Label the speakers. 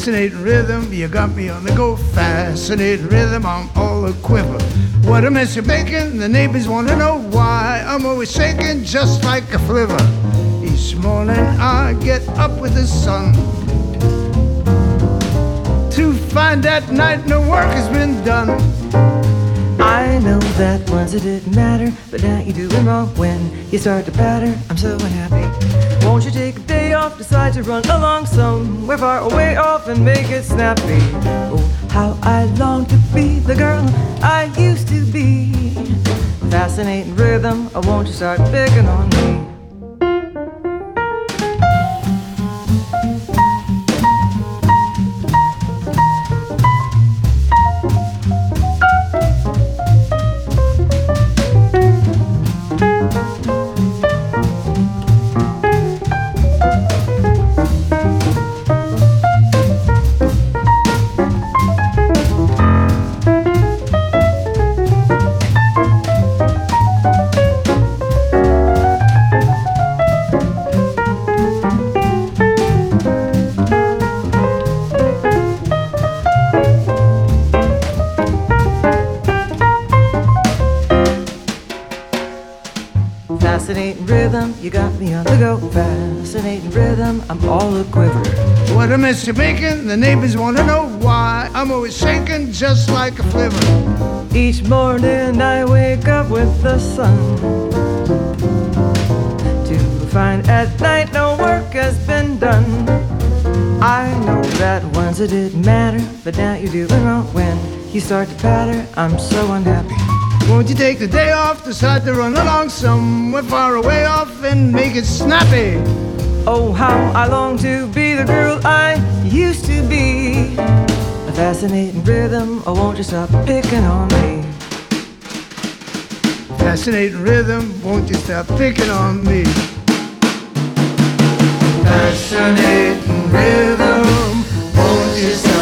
Speaker 1: Fascinating rhythm, you got me on the go. Fascinating rhythm, I'm all a quiver. What a mess you're making, the neighbors want to know why. I'm always shaking just like a flivver. Each morning I get up with the sun to find that night no work has been done.
Speaker 2: I know that once it didn't matter, but now you're doing wrong when you start to patter. I'm so unhappy. Won't you take a day off, decide to run along somewhere far away off and make it snappy? Oh, how I long to be the girl I used to be. Fascinating rhythm, oh, won't you start picking on me? Fascinating rhythm, you got me on the go. Fascinating rhythm, I'm all a quiver.
Speaker 1: What a mess you're making, the neighbors want to know why. I'm always shaking just like a flivver.
Speaker 2: Each morning I wake up with the sun to find at night no work has been done. I know that once it didn't matter, but now you're doing wrong when you start to patter. I'm so unhappy.
Speaker 1: Won't you take the day off, decide to run along somewhere far away off and make it snappy?
Speaker 2: Oh, how I long to be the girl I used to be. A fascinating rhythm, oh, won't you stop picking on me?
Speaker 1: Fascinating rhythm, won't you stop picking on me? Fascinating rhythm, won't you stop